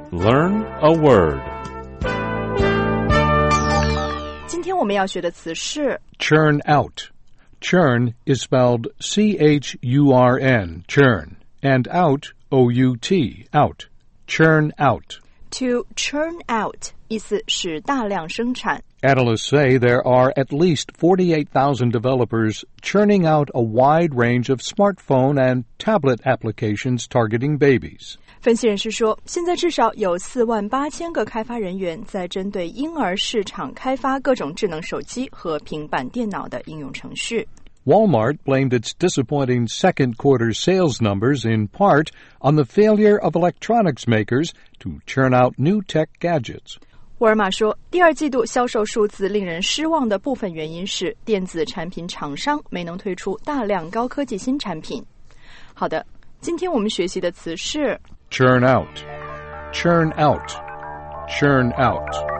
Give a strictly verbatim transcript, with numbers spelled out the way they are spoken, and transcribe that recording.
Learn a word. 今天我们要学的词是 Churn out. Churn is spelled C H U R N, churn, and out, O U T, out. Churn out. To churn out 意思是大量生产。 Analysts say there are at least forty-eight thousand developers churning out a wide range of smartphone and tablet applications targeting babies. 分析人士说，现在至少有四万八千个开发人员在针对婴儿市场开发各种智能手机和平板电脑的应用程序。 Walmart blamed its disappointing second quarter sales numbers in part on the failure of electronics makers to churn out new tech gadgets. 沃尔玛说，第二季度销售数字令人失望的部分原因是电子产品厂商没能推出大量高科技新产品。好的，今天我们学习的词是 Churn out. Churn out. Churn out.